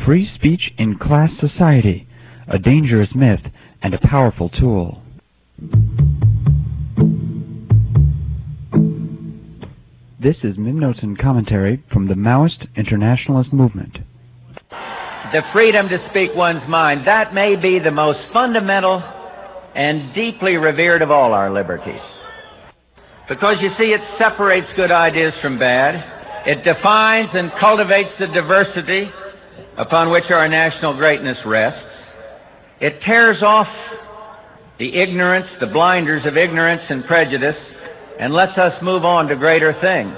Free speech in class society, a dangerous myth and a powerful tool. This is Mim Notes and Commentary from the Maoist Internationalist Movement. The freedom to speak one's mind, that may be the most fundamental and deeply revered of all our liberties. Because, you see, it separates good ideas from bad. It defines and cultivates the diversity upon which our national greatness rests. It tears off the ignorance, the blinders of ignorance and prejudice, and lets us move on to greater things.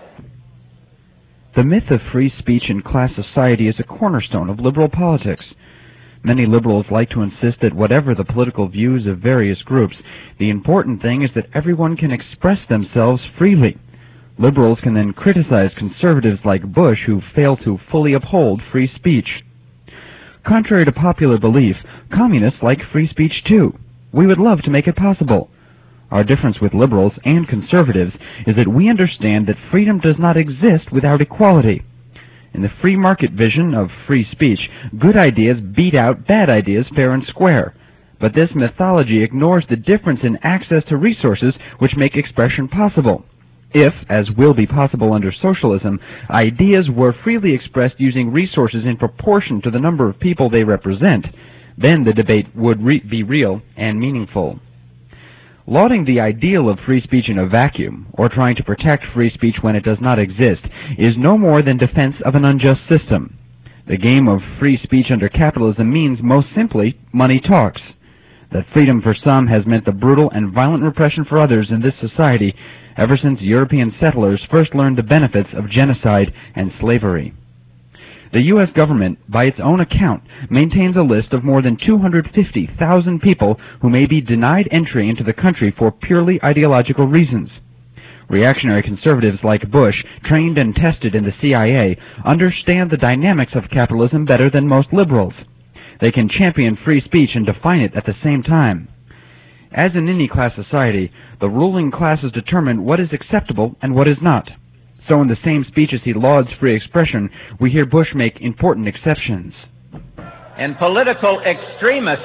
The myth of free speech in class society is a cornerstone of liberal politics. Many liberals like to insist that whatever the political views of various groups, the important thing is that everyone can express themselves freely. Liberals can then criticize conservatives like Bush who fail to fully uphold free speech. Contrary to popular belief, communists like free speech too. We would love to make it possible. Our difference with liberals and conservatives is that we understand that freedom does not exist without equality. In the free market vision of free speech, good ideas beat out bad ideas fair and square. But this mythology ignores the difference in access to resources which make expression possible. If, as will be possible under socialism, ideas were freely expressed using resources in proportion to the number of people they represent, then the debate would be real and meaningful. Lauding the ideal of free speech in a vacuum, or trying to protect free speech when it does not exist, is no more than defense of an unjust system. The game of free speech under capitalism means, most simply, money talks. That freedom for some has meant the brutal and violent repression for others in this society ever since European settlers first learned the benefits of genocide and slavery. The U.S. government, by its own account, maintains a list of more than 250,000 people who may be denied entry into the country for purely ideological reasons. Reactionary conservatives like Bush, trained and tested in the CIA, understand the dynamics of capitalism better than most liberals. They can champion free speech and define it at the same time. As in any class society, the ruling classes determine what is acceptable and what is not. So in the same speech as he lauds free expression, we hear Bush make important exceptions. And political extremists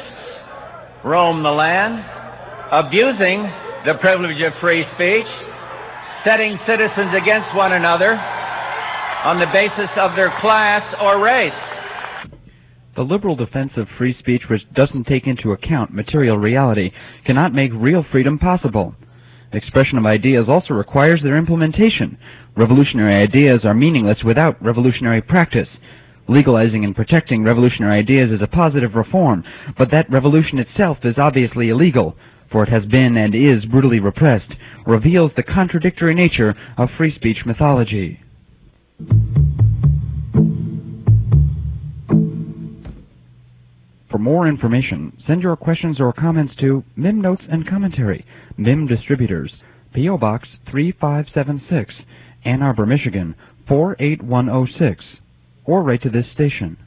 roam the land, abusing the privilege of free speech, setting citizens against one another on the basis of their class or race. The liberal defense of free speech, which doesn't take into account material reality, cannot make real freedom possible. The expression of ideas also requires their implementation. Revolutionary ideas are meaningless without revolutionary practice. Legalizing and protecting revolutionary ideas is a positive reform, but that revolution itself is obviously illegal, for it has been and is brutally repressed, reveals the contradictory nature of free speech mythology. For more information, send your questions or comments to Mim Notes and Commentary, Mim Distributors, P.O. Box 3576, Ann Arbor, Michigan 48106, or write to this station.